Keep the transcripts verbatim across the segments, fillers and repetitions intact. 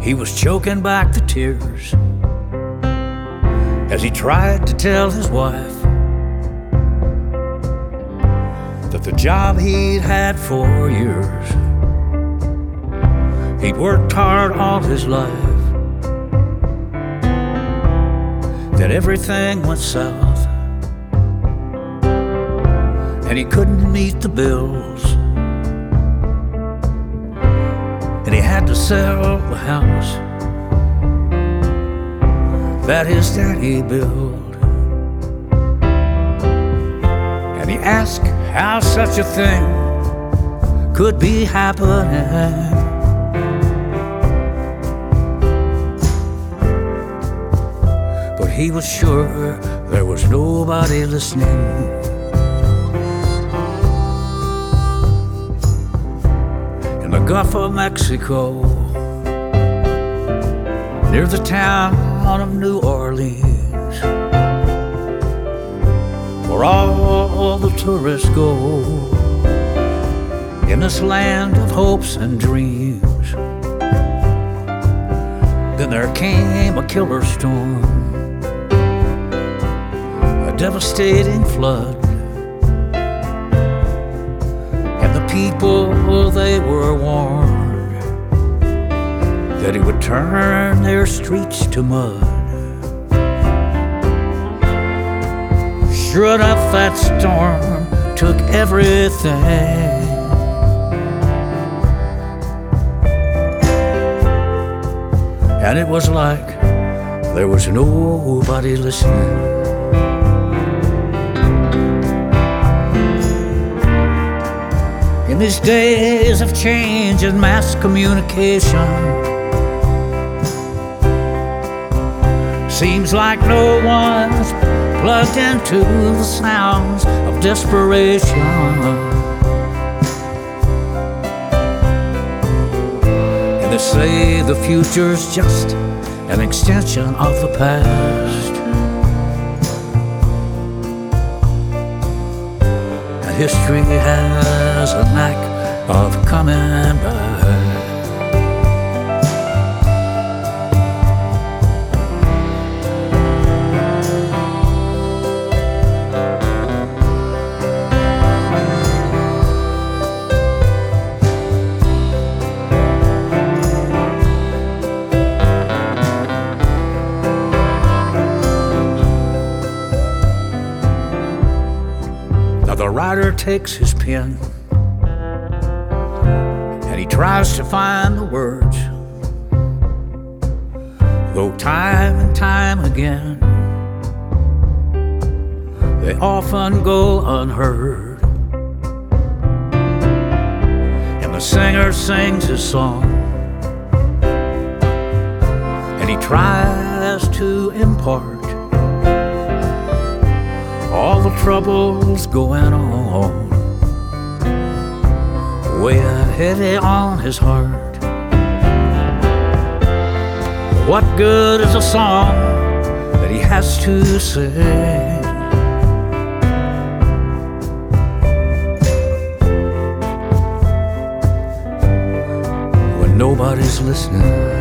He was choking back the tears as he tried to tell his wife that the job he'd had for years, he'd worked hard all his life, that everything went south and he couldn't meet the bills, and he had to sell the house that his daddy built. And he asked how such a thing could be happening. But he was sure there was nobody listening. In the Gulf of Mexico, near the town of New Orleans, where all the tourists go, in this land of hopes and dreams, then there came a killer storm, a devastating flood, and the people, they were warned that he would turn their streets to mud. Sure enough, that storm took everything. And it was like there was nobody listening. In these days of change and mass communication, seems like no one's plugged into the sounds of desperation. And they say the future's just an extension of the past, and history has a knack of coming back. The writer takes his pen and he tries to find the words, though time and time again they often go unheard. And the singer sings his song and he tries to impart all the troubles going on, weigh heavy on his heart. What good is a song that he has to sing when nobody's listening?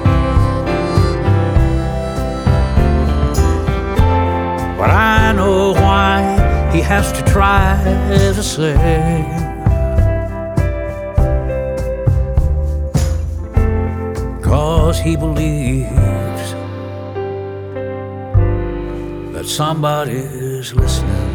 But I know why he has to try to sing. Cause he believes that somebody's listening.